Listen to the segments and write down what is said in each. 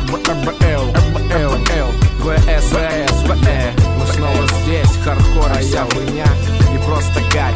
ВСВСВЭ. Мы снова здесь, хардкор, а я хуйня и просто гач.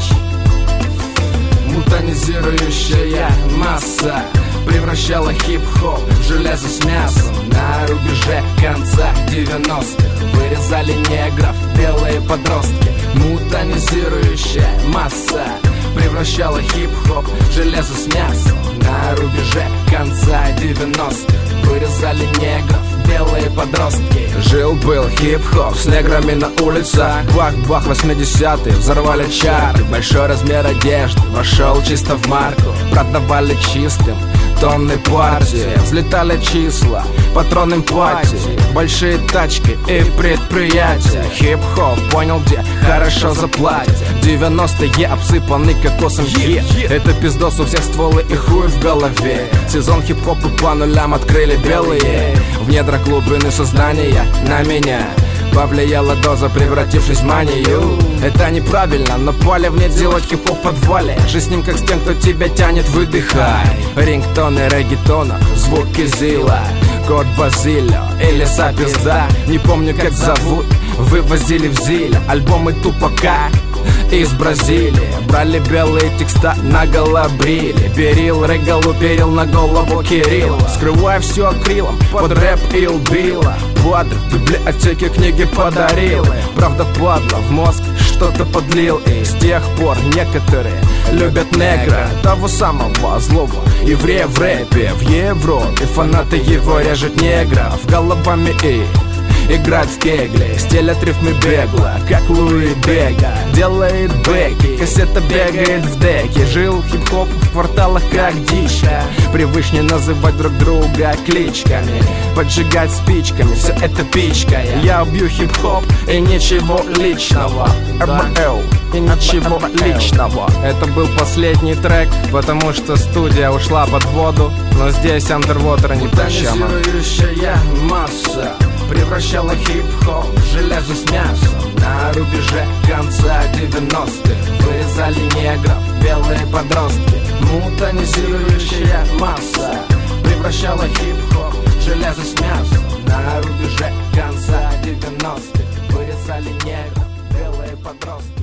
Мутанизирующая масса превращала хип-хоп в железо с мясом. На рубеже конца 90-х вырезали негров белые подростки. Мутанизирующая масса превращала хип-хоп в железо с мясом. На рубеже конца 90-х вырезали негров белые подростки. Жил-был хип-хоп с неграми на улицах. Бах-бах, 80-е взорвали чарты. Большой размер одежды вошел чисто в марку. Продавали чистым тонны партии. Взлетали числа, патрон эмпатии. Большие тачки и предприятия. Хип-хоп понял, где хорошо заплатят. 90-е обсыпаны кокосом. Это пиздос, у всех стволы и хуй в голове. Сезон хип-хопа по нулям открыли белые. В недра глубины сознания на меня повлияла доза, превратившись в манию. Это неправильно, но поле в нет делать хип-хоп в подвале. Жизнь с ним как с тем, кто тебя тянет, выдыхай. Рингтоны реггетона, звуки Зила, код Базилио или Сапизда. Не помню как зовут, вывозили в Зиле альбомы Тупака из Бразилии. Брали белые текста, наголо брили. Берил, Регалу перил на голову Кирилла. Скрывая все акрилом, под рэп и убила. Падр, библиотеке книги подарил. Правда падла, в мозг что-то подлил. И с тех пор некоторые любят негра, того самого злого еврея в рэпе. В Европе фанаты его режут негров головами и играть в кегли, стелят рифмы бегло, как Луи Бега. Делает бэки, кассета бегает в деке. Жил хип-хоп в кварталах как дичь. Привычнее называть друг друга кличками, поджигать спичками, все это пичкая. Я убью хип-хоп и ничего личного. РБЛ и ничего личного. Это был последний трек, потому что студия ушла под воду. Но здесь Underwater не прощаем. Мутанизирующая масса превращала хип-хоп в железо с мясом. На рубеже конца 90-х вырезали негров белые подростки. Мутанизирующая масса превращала хип-хоп в железо с мясом. На рубеже конца 90-х вырезали негров белые подростки.